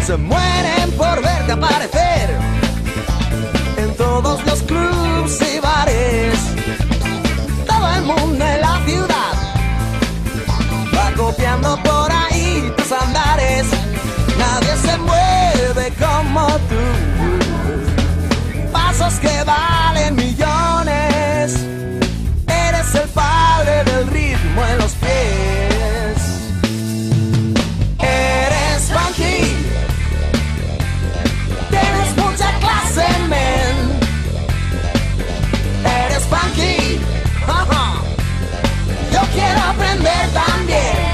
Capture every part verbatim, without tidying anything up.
se mueren por verte aparecer en todos los clubs y bares. Todo el mundo en la ciudad va copiando por ahí tus andares. Nadie se mueve como tú, pasos que valen millones. Eres el padre del ritmo en los pies. Eres funky, tienes mucha clase, men. Eres funky, uh-huh. Yo quiero aprender también.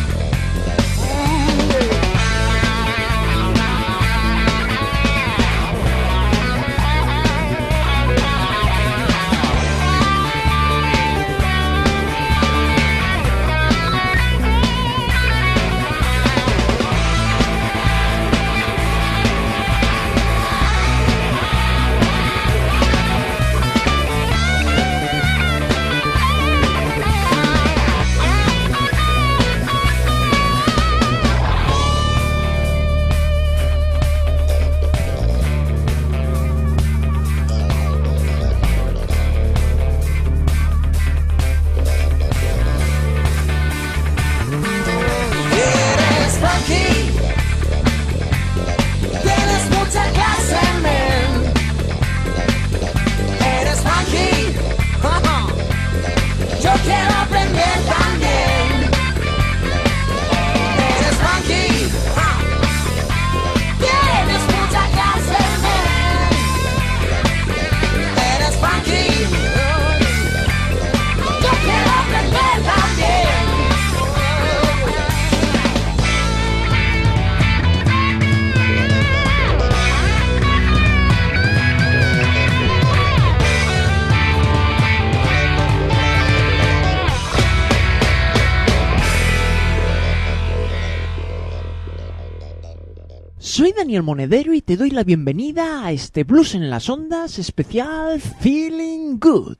Soy Daniel Monedero y te doy la bienvenida a este Blues en las Ondas especial Feeling Good.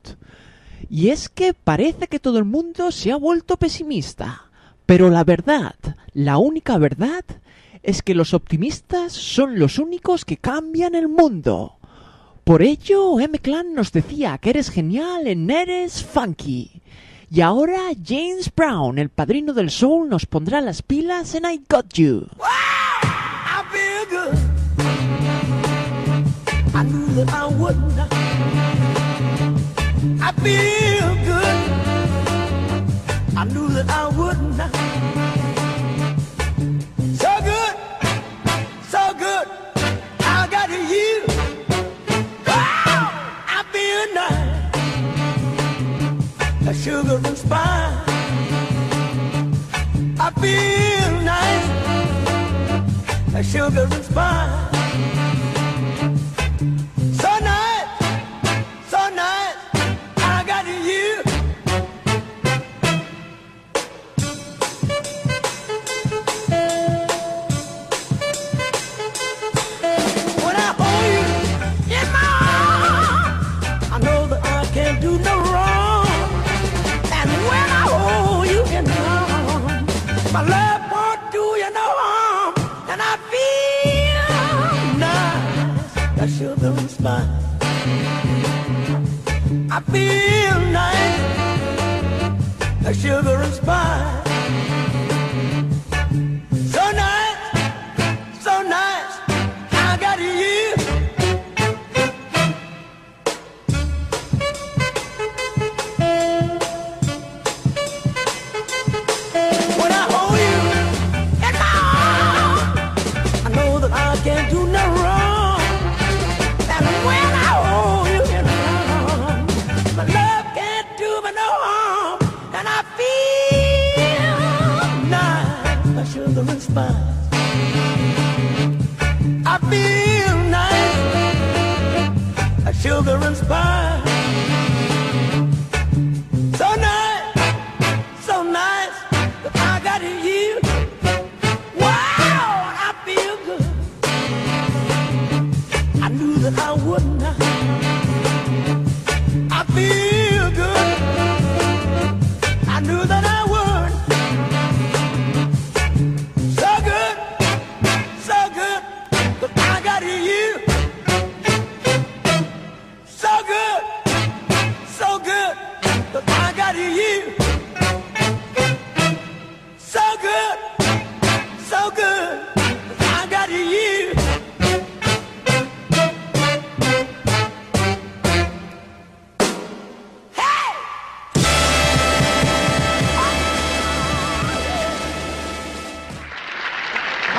Y es que parece que todo el mundo se ha vuelto pesimista, pero la verdad, la única verdad, es que los optimistas son los únicos que cambian el mundo. Por ello, M-Clan nos decía que eres genial en Eres Funky. Y ahora James Brown, el padrino del soul, nos pondrá las pilas en I Got You. I feel good. I knew that I wouldn't. I feel good. I knew that I wouldn't. So good, so good. I got you. Wow, I feel nice. A sugar and spice. I feel nice. A sugar and spice. So nice, so nice, I got you. When I hold you in my arms, I know that I can't do no wrong. And when I hold you in my arms, my love won't do you no harm. And I feel nice, a sugar and spice. I feel nice, a sugar and spice. So nice, so nice, I got you. When I hold you in my arms, I know that I can't do no wrong. And when I hold you in my arms, my love can't do me no harm. And I feel nice, a sugar and spice. I feel nice, a sugar and spice. So nice, so nice, that I got you. Wow, I feel good. I knew that I wouldn't. I feel good. I knew that I would. So good, so good.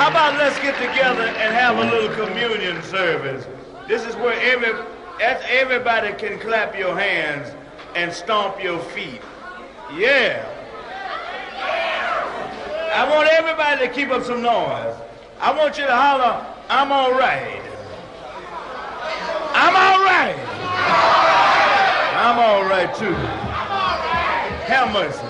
How about let's get together and have a little communion service? This is where every, everybody can clap your hands and stomp your feet. Yeah. I want everybody to keep up some noise. I want you to holler, I'm all right. I'm all right. I'm all right, too. Have mercy.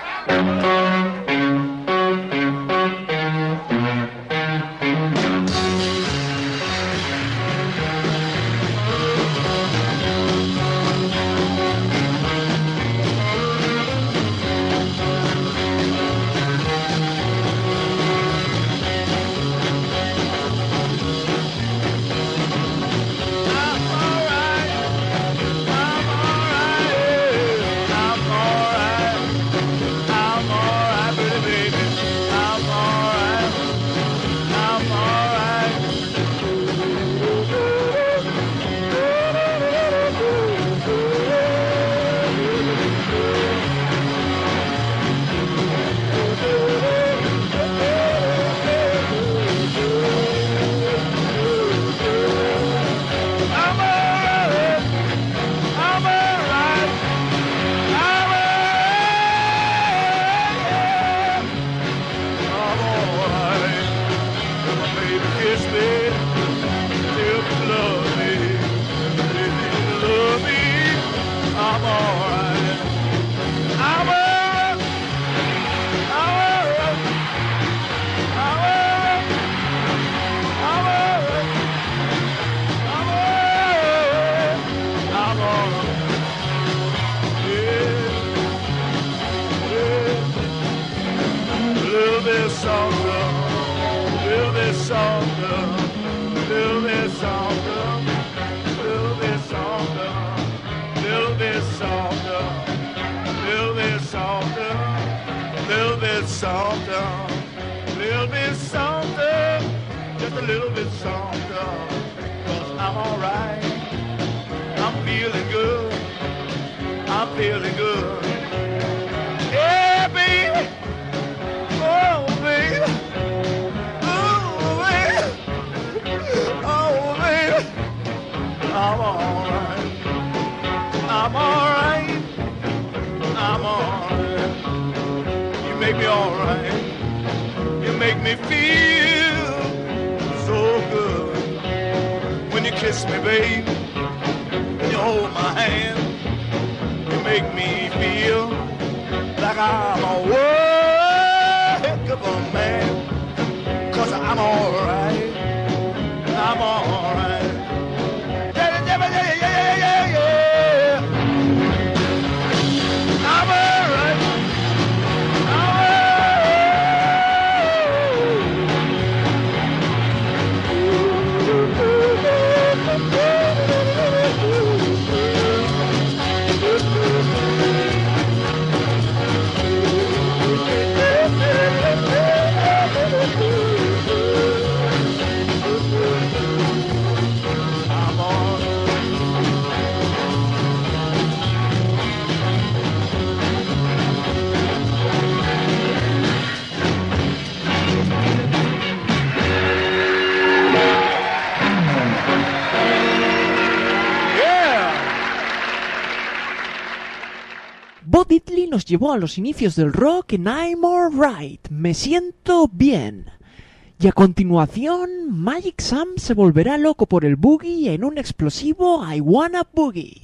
Bo Diddley nos llevó a los inicios del rock en I'm Alright, me siento bien. Y a continuación, Magic Sam se volverá loco por el boogie en un explosivo I Wanna Boogie.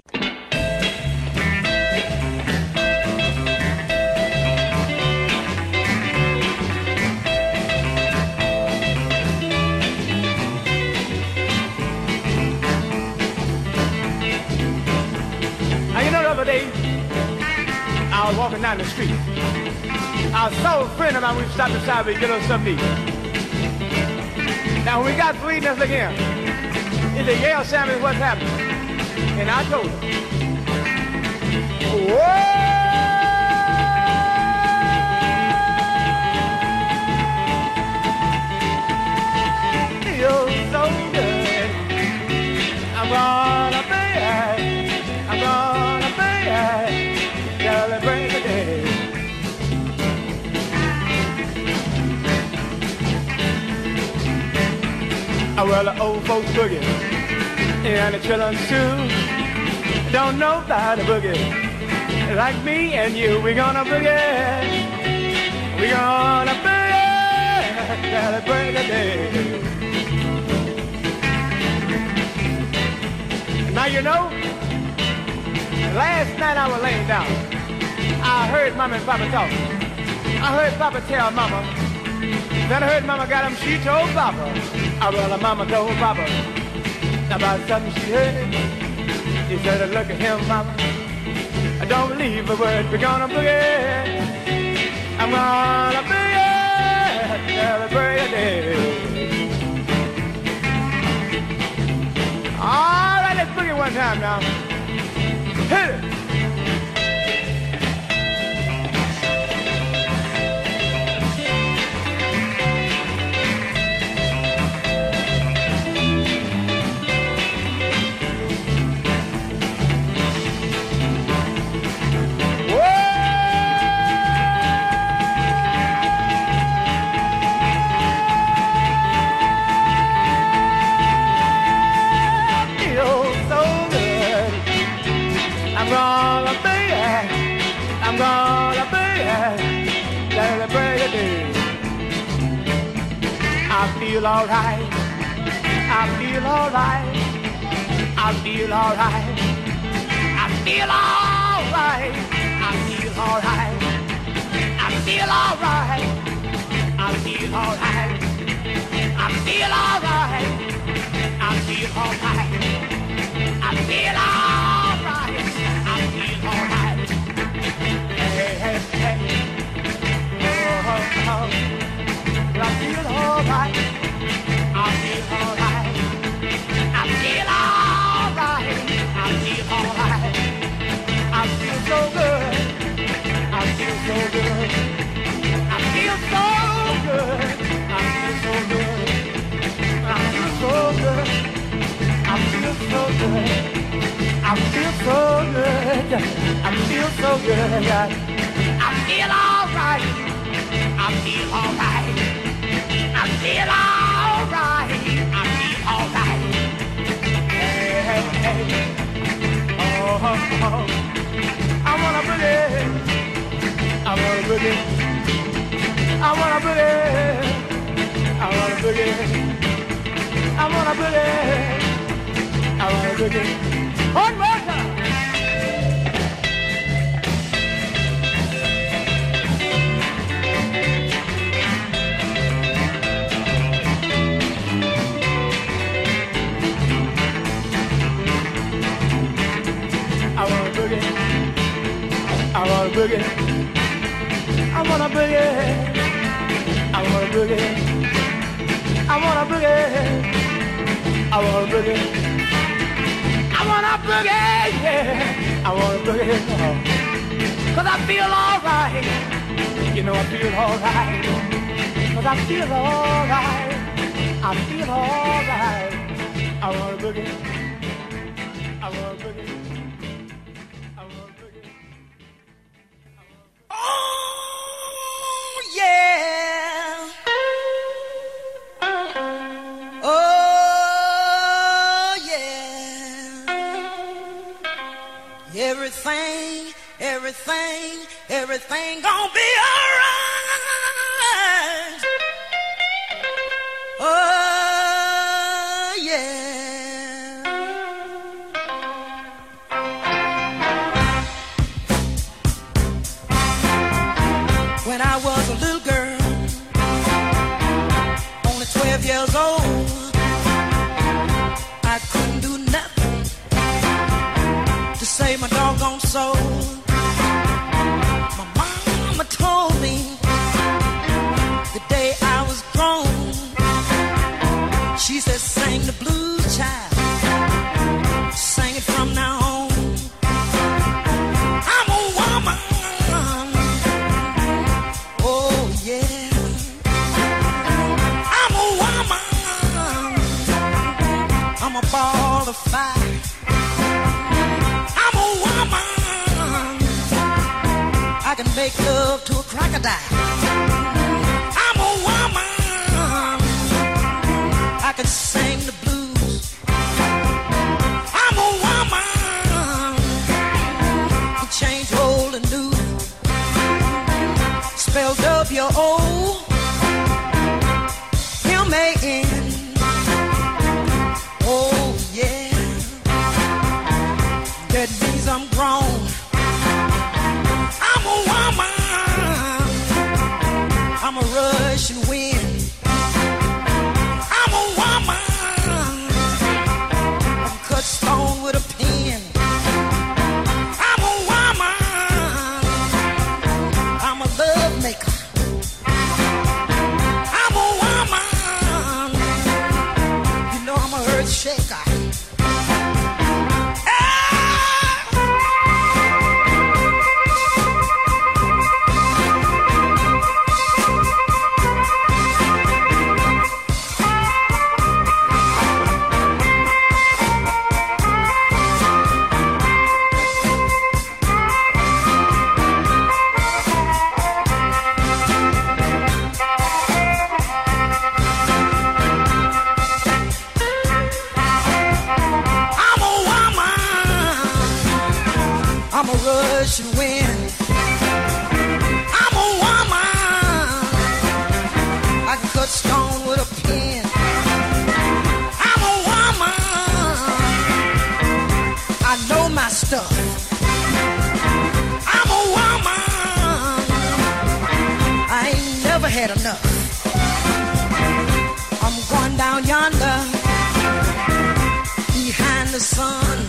You know, the other day, I was walking down the street. I saw a friend of mine. We stopped beside me to get us something to eat. Now, when we got to eating, let's look here. He said, "Yeah, Sammy, what's happening?" And I told him, "Whoa!" You're so good. I'm gonna be, I'm gonna be, celebrate the day. Oh, well, the old folks boogie, and the children too. Don't know about the boogie. Like me and you, we gonna boogie. We gonna boogie till the break of day. Now you know, last night I was laying down. I heard Mama and Papa talk. I heard Papa tell Mama. Then I heard Mama got him, she told Papa. I well, Mama told Papa about something she heard. She said, look at him, Mama. I don't believe a word. We're gonna boogie. I'm gonna boogie till the break of day. All right, let's boogie one time now. Hit it. I'm gonna be it. I'm gonna be it. Till the break of day. I feel alright. I feel alright. I feel alright. I feel alright. I feel alright. I feel alright. I feel alright. I feel alright. I feel alright. I feel alright. Alright. Hey, hey, hey. Oh, oh, oh. I feel alright. I feel alright. I feel alright. I feel alright. I feel so good. I feel so good. I feel so good. I feel so good. I feel so good. I feel so good. I feel so good. I feel so good. I feel alright. I feel alright. I feel alright. I feel alright. Hey, hey, hey. Oh, oh, oh. I wanna boogie. I wanna boogie. I wanna boogie. I wanna boogie. I wanna boogie. I wanna boogie. One more time. I wanna boogie. I wanna boogie. I wanna boogie. I wanna boogie. I wanna boogie. I wanna boogie. I wanna boogie, yeah. I wanna boogie, oh. Cause I feel alright. You know I feel alright. Cause I feel alright. I feel alright. I wanna boogie. I wanna boogie. I wanna boogie. Oh, yeah. Oh. Everything, everything, everything gonna be alright. Oh, yeah. When I was a little girl, only twelve years old, I couldn't do nothing to save my doggone soul. My mama told me the day I was grown, she said, sing the blues, child, sing it from now on. I'm a woman, oh yeah, I'm a woman, I'm a ball of fire. I can make love to a crocodile. I'm a woman. I can sing saying, oh yeah, that means I'm grown. I'm a woman, I'm a rushing wind. I'm a woman, I'm cut stone with a pen. I'm a woman, I'm a love maker. I'm a woman, you know I'm a earth shaker. I'm a rushing wind. I'm a woman, I can cut stone with a pen. I'm a woman, I know my stuff. I'm a woman, I ain't never had enough. I'm going down yonder, behind the sun,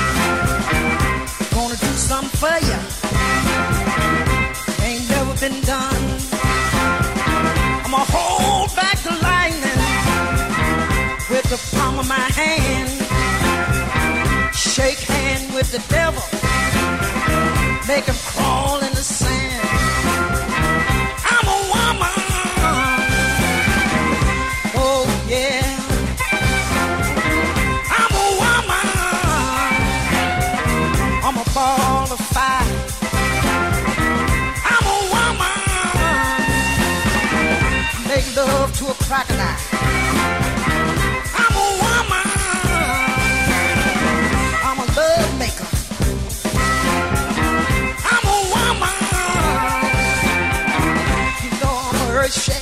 gonna do something for ya, ain't never been done. I'ma hold back the lightning with the palm of my hand, shake hand with the devil, make him crawl in the sand. I'm a woman, oh yeah, I'm a woman, I'm a ball of fire. I'm a woman, make love to a crocodile. I'm a woman, I'm a love maker. I'm a woman, you know I'm a earth shaker.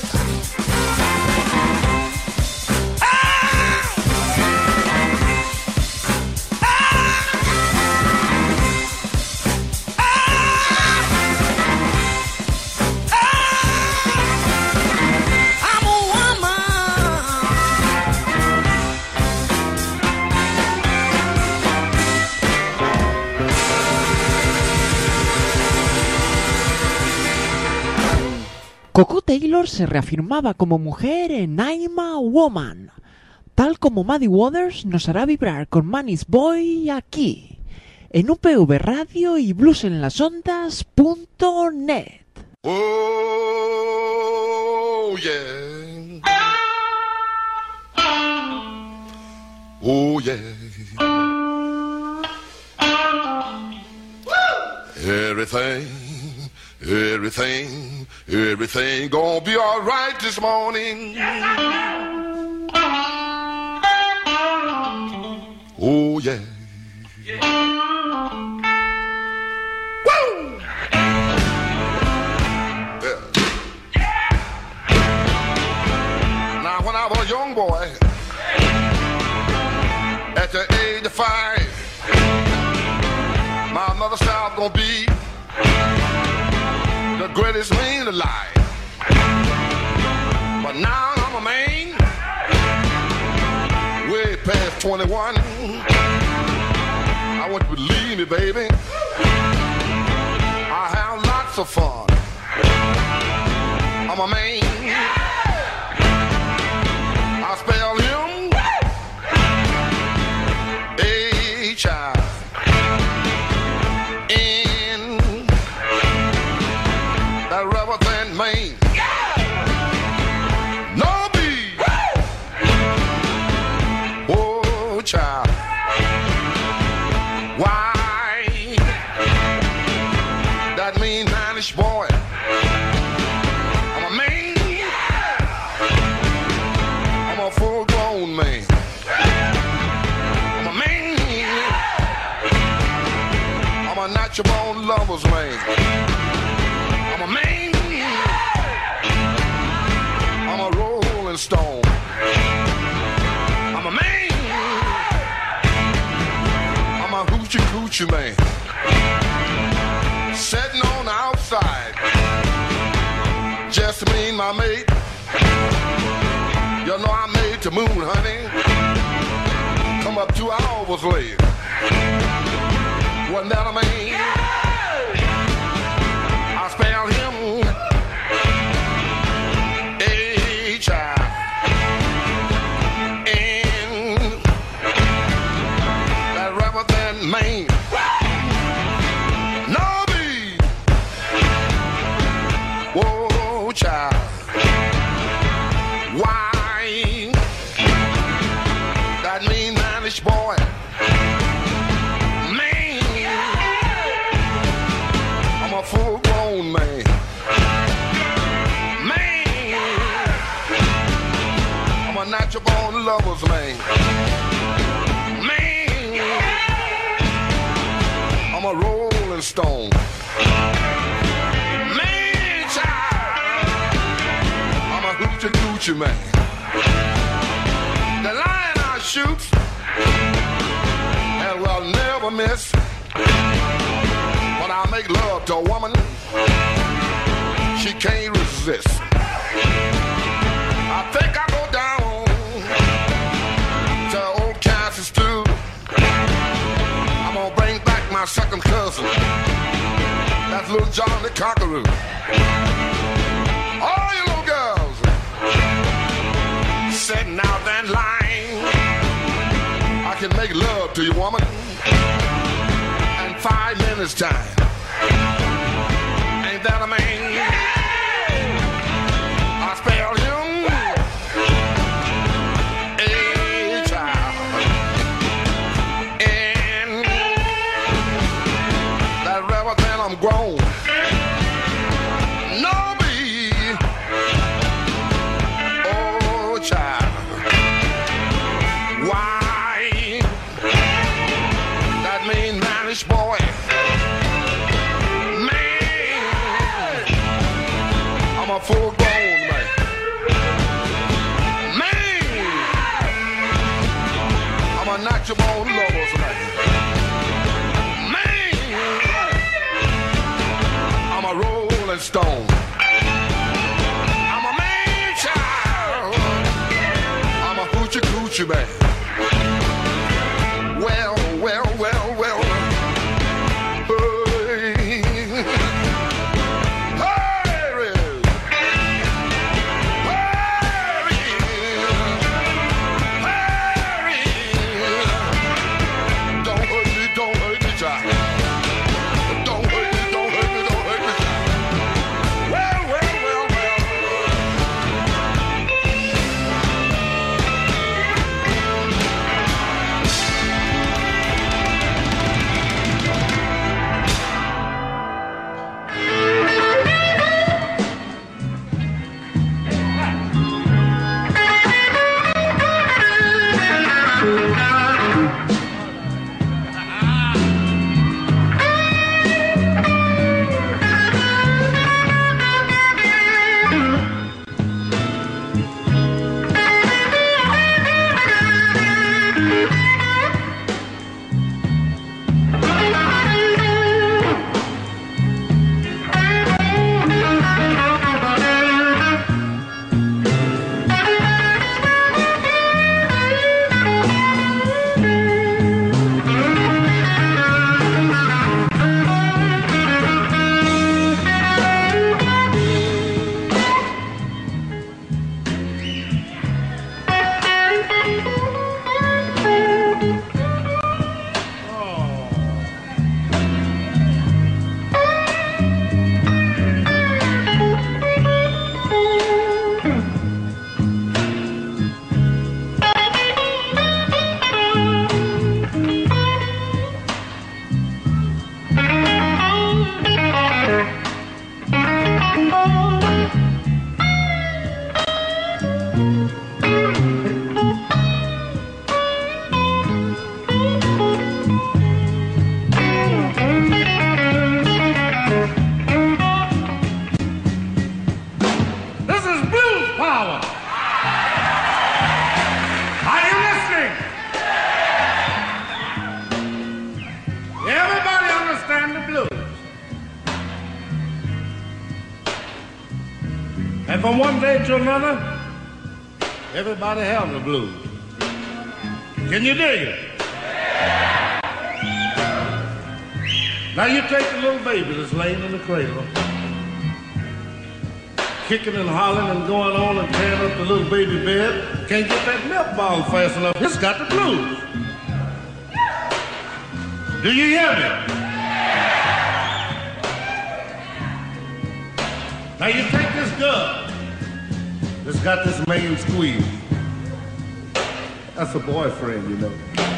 Coco Taylor se reafirmaba como mujer en I'm a Woman, tal como Muddy Waters nos hará vibrar con Manny's Boy aquí, en U P V Radio y blues en las ondas punto net. Oh, yeah. Oh, yeah. Everything, everything, everything gonna be all right this morning. Oh, yeah. Woo! Yeah. Now, when I was a young boy, at the age of five, my mother said I was gonna be the greatest man alive. But now I'm a man, way past twenty-one. I want you to believe me, baby, I have lots of fun. I'm a man, I spell him H I N, that rubber band man. No B, oh child, why that mean manish boy? I'm a man, I'm a full grown man. I'm a man, I'm a natural born lover's man. I'm a man, I'm a rolling stone. Gucci man sitting on the outside, just me and my mate. You know I made the moon, honey. Come up two hours late. Wasn't that a man? I spelled him H I N. That rather than man. No me. Whoa, child. Why? That mean manish boy. A full-grown man. Man, I'm a natural-born lover's man. Man, I'm a rolling stone. Man, child, I'm a hoochie-coochie man. The lion I shoot and will never miss. When I make love to a woman, she can't resist. I think I go down to old Kansas too. I'm gonna bring back my second cousin. That's little John the Conqueror. All you little girls sitting out that line, I can make love to you, woman, in five minutes time. Ain't that a man? I spelled him H I N. That rather than I'm grown. No me. Oh child. Why? That mean manish boy. A full-grown man. Man, I'm a natural-born lover's man. Man, I'm a rolling stone. I'm a man child. I'm a hoochie-coochie man. Well, well, well, well. from one day to another, everybody having the blues. Can you dig it? Now you take the little baby that's laying in the cradle, kicking and hollering and going on and tearing up the little baby bed. Can't get that milk bottle fast enough. It's got the blues. Do you hear me? Now you take this girl that's got this main squeeze. That's a boyfriend, you know.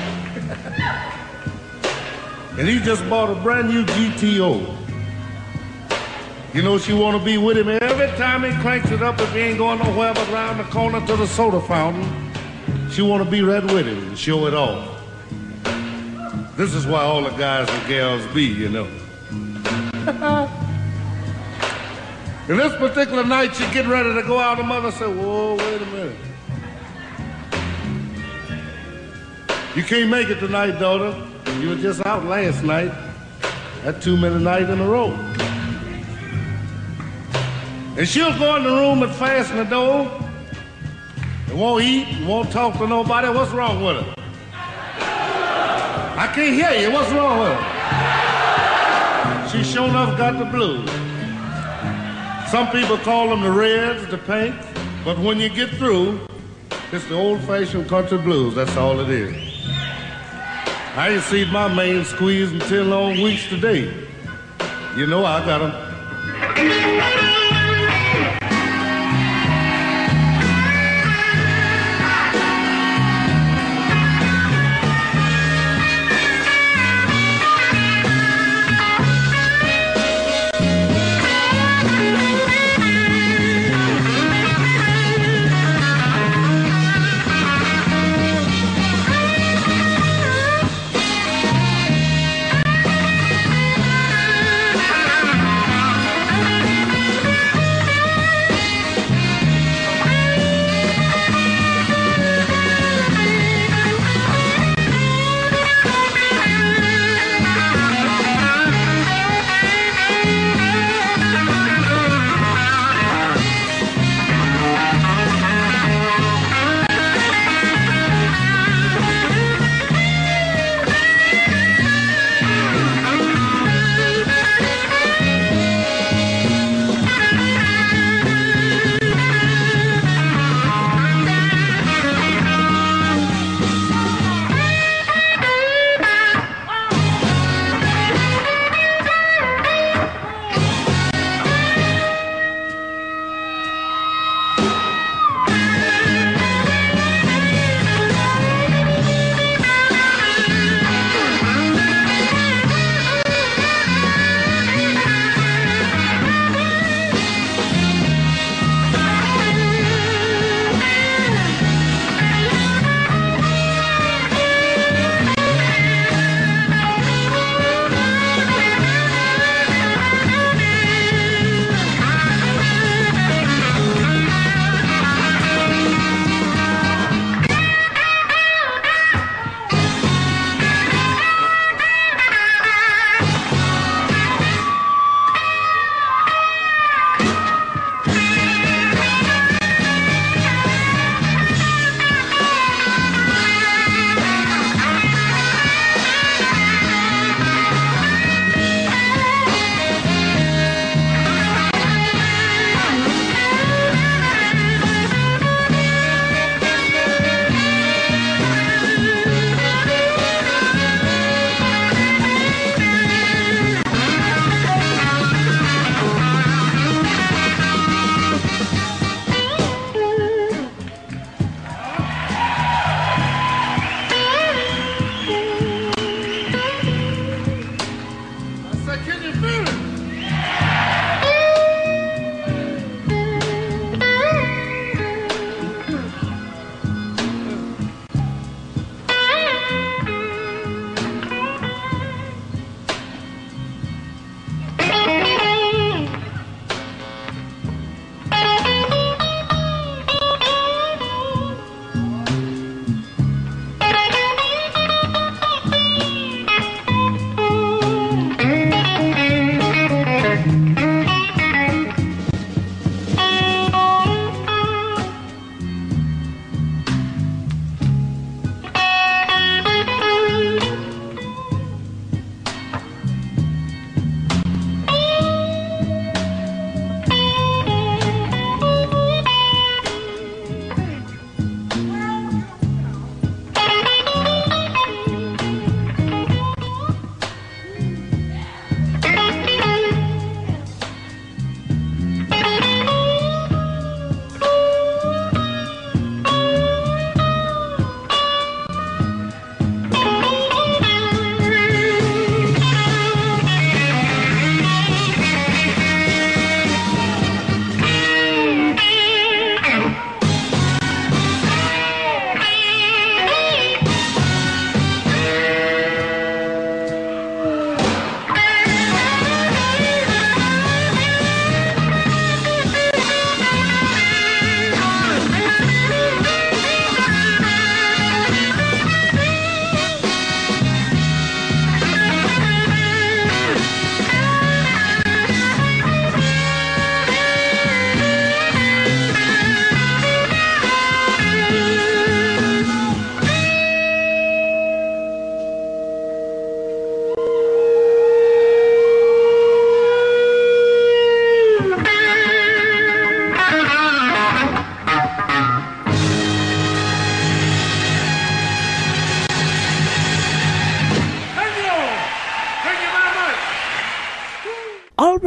And he just bought a brand new G T O. You know she want to be with him every time he cranks it up. If he ain't going nowhere but around the corner to the soda fountain, she want to be right with him and show it off. This is why all the guys and gals be, you know. And this particular night, she get ready to go out. The mother said, whoa, wait a minute. You can't make it tonight, daughter. You were just out last night. That too many nights in a row. And she'll go in the room and fasten the door and won't eat and won't talk to nobody. What's wrong with her? I can't hear you. What's wrong with her? She sure enough got the blues. Some people call them the reds, the pinks, but when you get through, it's the old-fashioned country blues. That's all it is. I ain't seen my man squeeze in ten long weeks today. You know I got him.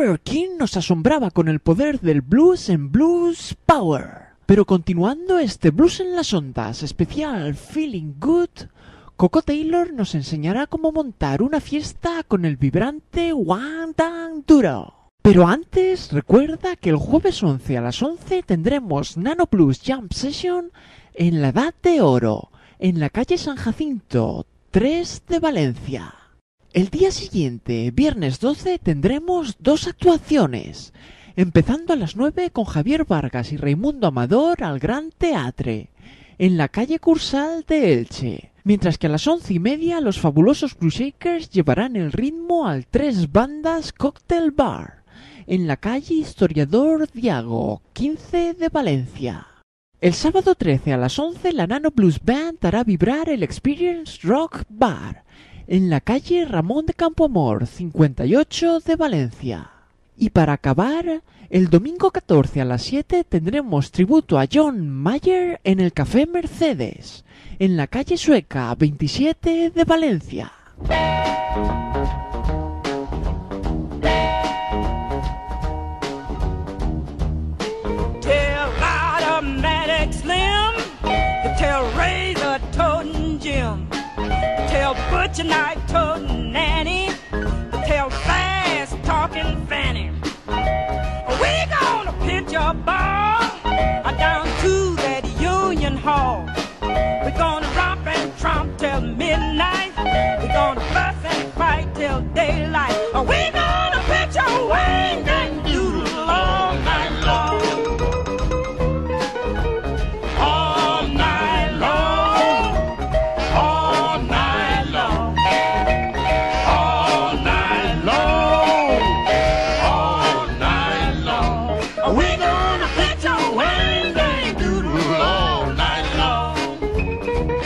Albert King nos asombraba con el poder del blues en Blues Power. Pero continuando este Blues en las Ondas especial Feeling Good, Coco Taylor nos enseñará cómo montar una fiesta con el vibrante One Tan Duro. Pero antes, recuerda que el jueves once a las once tendremos Nano Blues Jam Session en la Edad de Oro, en la calle San Jacinto, tres de Valencia. El día siguiente, viernes doce, tendremos dos actuaciones, empezando a las nueve con Javier Vargas y Raimundo Amador al Gran Teatre, en la calle Cursal de Elche. Mientras que a las once y media los fabulosos Blue Shakers llevarán el ritmo al Tres Bandas Cocktail Bar, en la calle Historiador Diago, quince de Valencia. El sábado trece a las once la Nano Blues Band hará vibrar el Experience Rock Bar, en la calle Ramón de Campoamor, cincuenta y ocho de Valencia. Y para acabar, el domingo catorce a las siete tendremos tributo a John Mayer en el Café Mercedes, en la calle Sueca veintisiete de Valencia. Tell Automatic Slim, tell Razor Toting Jim, tell Butcher Knight Toting Nanny, tell Fast Talking Fanny. We gonna pitch a ball down to that Union Hall. We're gonna romp and tromp till midnight. We're gonna fuss and fight till daylight. We're gonna pitch a wing and doodle all night long. All night long. All night long. All night long. All night long. We're gonna pitch a wing and doodle all night long.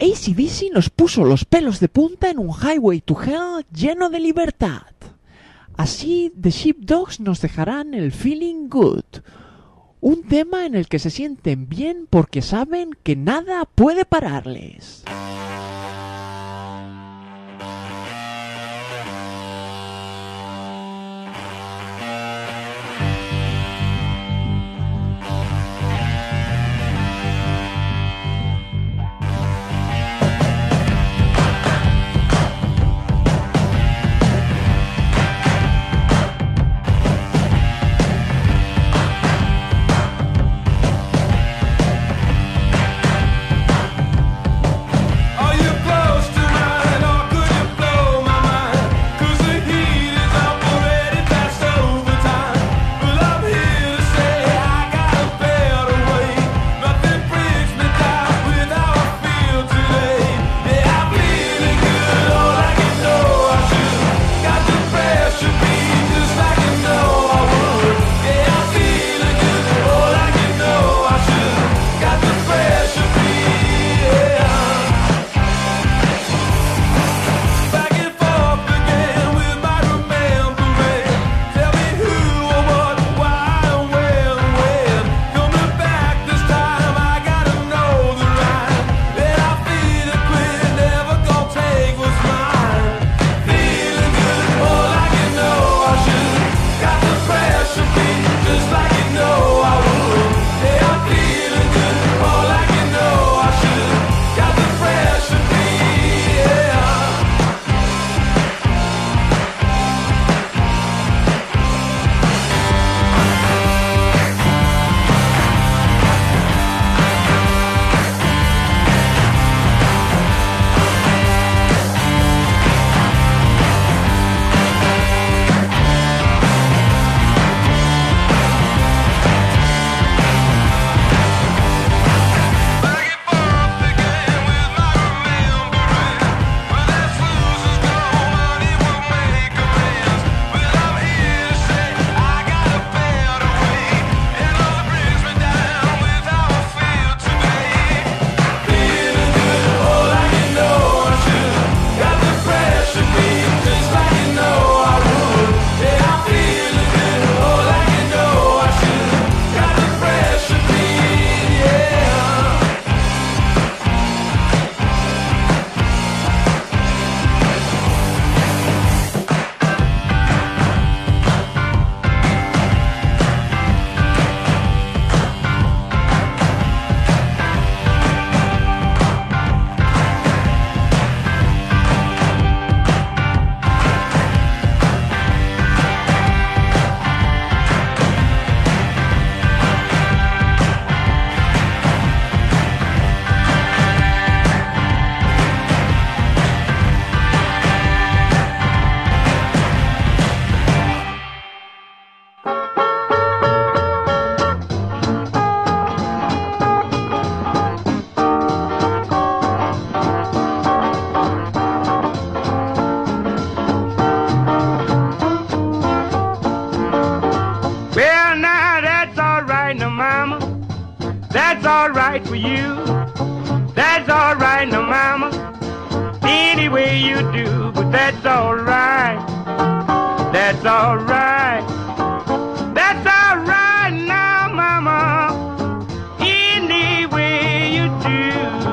A C D C nos puso los pelos de punta en un Highway to Hell lleno de libertad. Así, The Sheepdogs nos dejarán el Feeling Good, un tema en el que se sienten bien porque saben que nada puede pararles. all right for you. That's all right, no mama, any way you do, but that's all right. That's all right. That's all right now, mama, any way you do.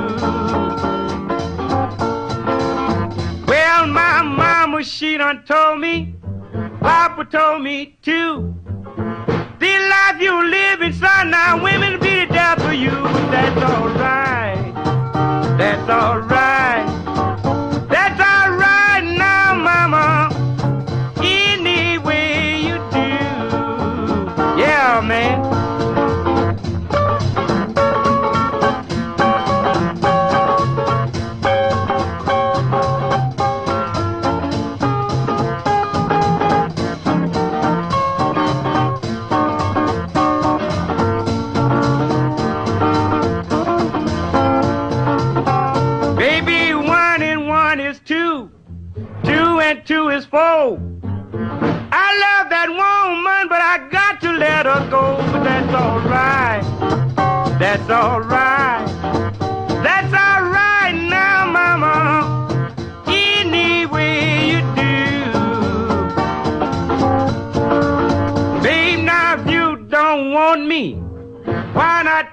Well, my mama, she done told me, Papa told me too. The life you living, son, now women be the death for you. That's all right. That's all right. That's all right now, mama, any way you do. Yeah, man. Two is four. I love that woman, but I got to let her go. But that's all right. That's all right. That's all right now.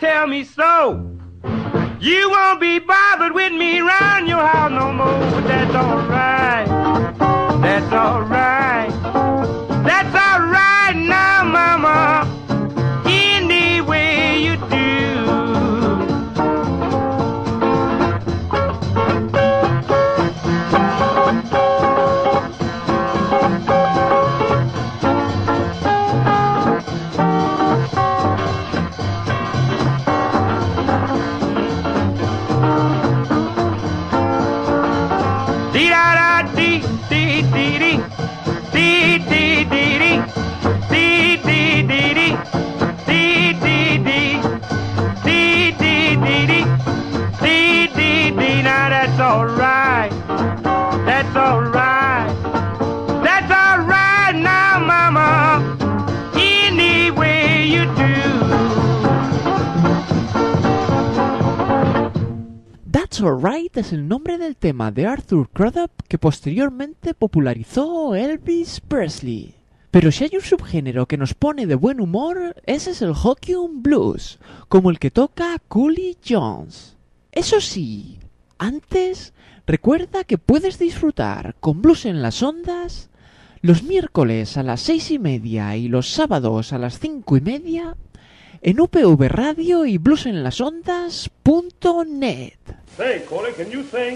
tell me so. You won't be bothered with me round your house no more. But that's alright. That's alright. That's alright now, mama. Any way you do. That's alright. That's alright. That's alright now, mama. Any way you do. That's Alright es el nombre del tema de Arthur Crudup que posteriormente popularizó Elvis Presley. Pero si hay un subgénero que nos pone de buen humor, ese es el Hoquiam Blues, como el que toca Coolie Jones. Eso sí, antes, recuerda que puedes disfrutar con Blues en las Ondas los miércoles a las seis y media y los sábados a las cinco y media en U P V Radio y blues en las ondas punto net. Say, Coley, can you sing?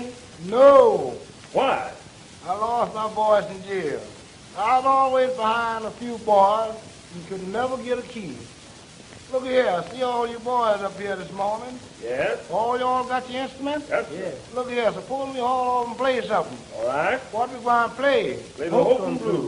No. Why? I lost my voice in jail. I was always behind a few boys and could never get a key. Look here, see all you boys up here this morning? Yes. All y'all got your instruments? Yes, sir. Look here, suppose we all of them play something. All right. What we going to play? Play the Hokum Blues.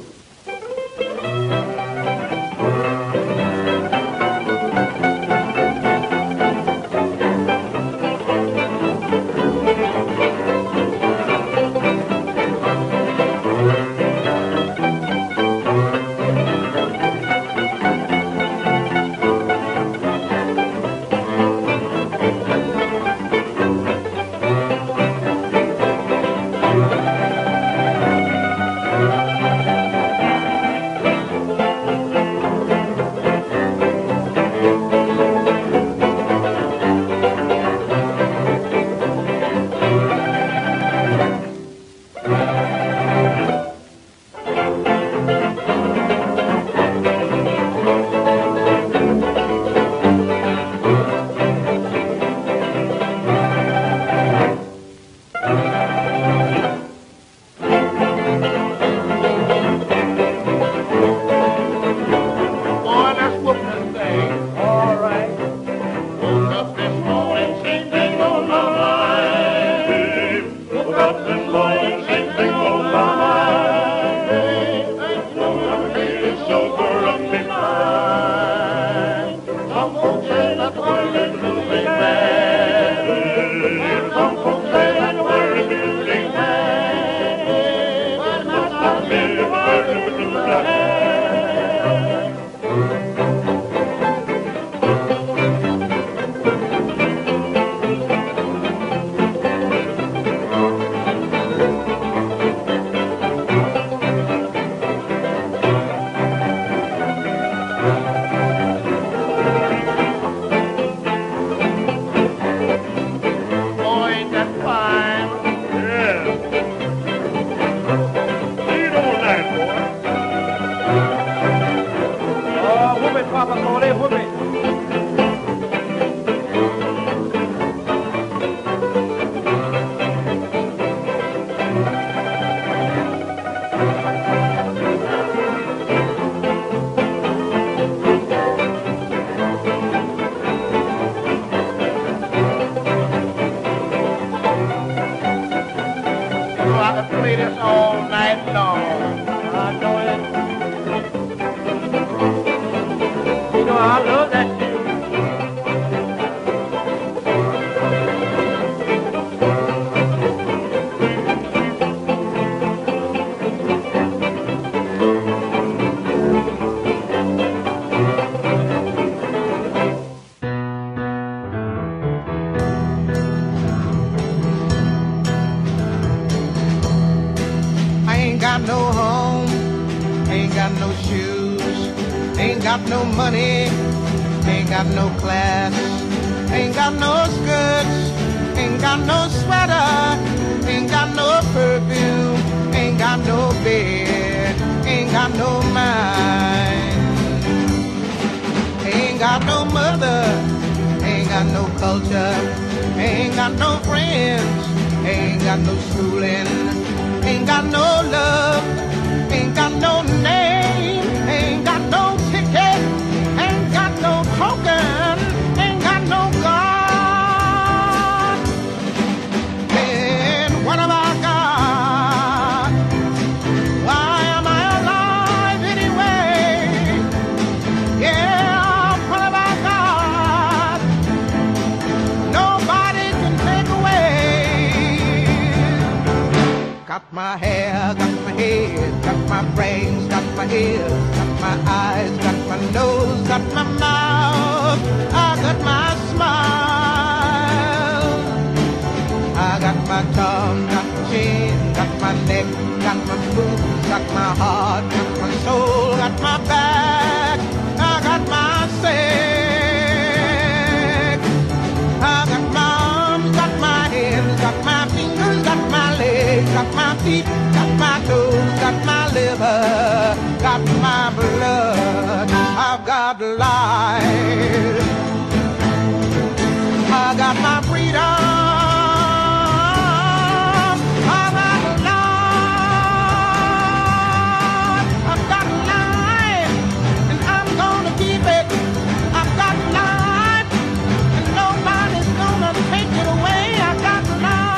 No money, ain't got no class, Ain't got no skirts, ain't got no sweater, ain't got no perfume, ain't got no bed, ain't got no mind. Ain't got no mother, ain't got no culture, ain't got no friends, ain't got no schooling, ain't got no love, ain't got no name, ain't got no ticket, ain't got no token, ain't got no God. Then what have I got? Why am I alive anyway? Yeah, what have I got? Nobody can take away. Got my hair, got my head, got my brains, got my ears, got my eyes, got my nose, got my mouth, I got my smile. I got my tongue, got my chin, got my neck, got my boobs, got my heart, got my soul, got my back, I got my sex. I got my arms, got my hands, got my fingers, got my legs, got my feet, got my toes, got my liver, got my blood, I've got life. I got my freedom, I've got life. I've got life, and I'm gonna keep it. I've got life, and nobody's gonna take it away. I got life.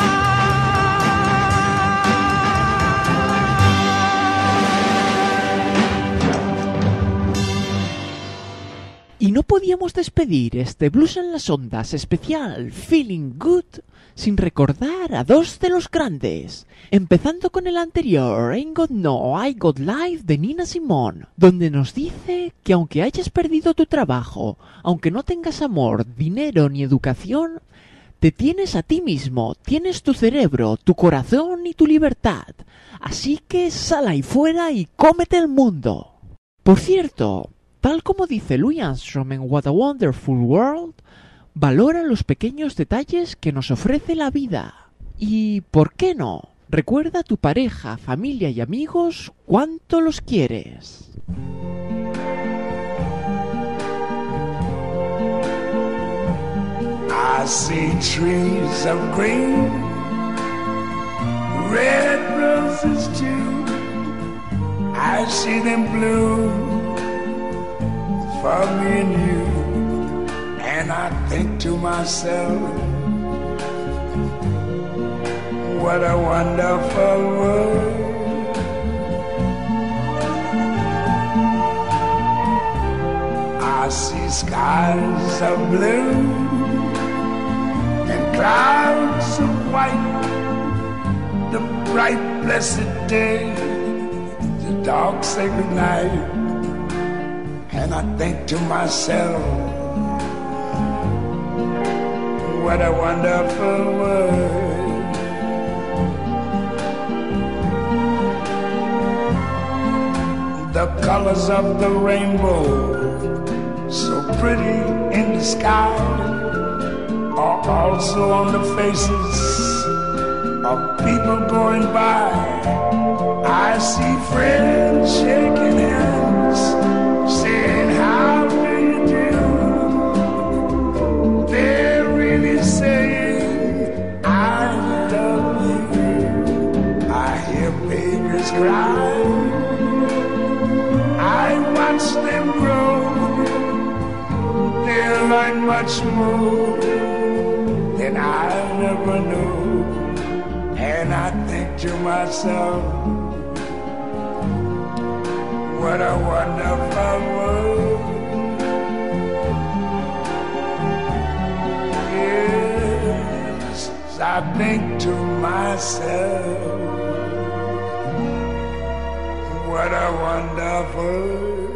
Y no podíamos despedir este Blues en las Ondas especial Feeling Good sin recordar a dos de los grandes, empezando con el anterior Ain't Got No, I Got Life de Nina Simone, donde nos dice que aunque hayas perdido tu trabajo, aunque no tengas amor, dinero ni educación, te tienes a ti mismo, tienes tu cerebro, tu corazón y tu libertad, así que sal ahí fuera y cómete el mundo. Por cierto, tal como dice Louis Armstrong en What a Wonderful World, valora los pequeños detalles que nos ofrece la vida. Y, ¿por qué no? Recuerda a tu pareja, familia y amigos cuánto los quieres. I see trees of green, red roses too. I see them bloom for me and you, and I think to myself, what a wonderful world. I see skies of blue and clouds of white, the bright blessed day, the dark sacred night. And I think to myself, what a wonderful world. The colors of the rainbow, so pretty in the sky, are also on the faces of people going by. I see friends shaking hands, saying, how do you do? They're really saying, I love you. I hear babies cry, I watch them grow. They learn much more than I never knew. And I think to myself, what a wonderful world. Yes, I think to myself, what a wonderful world.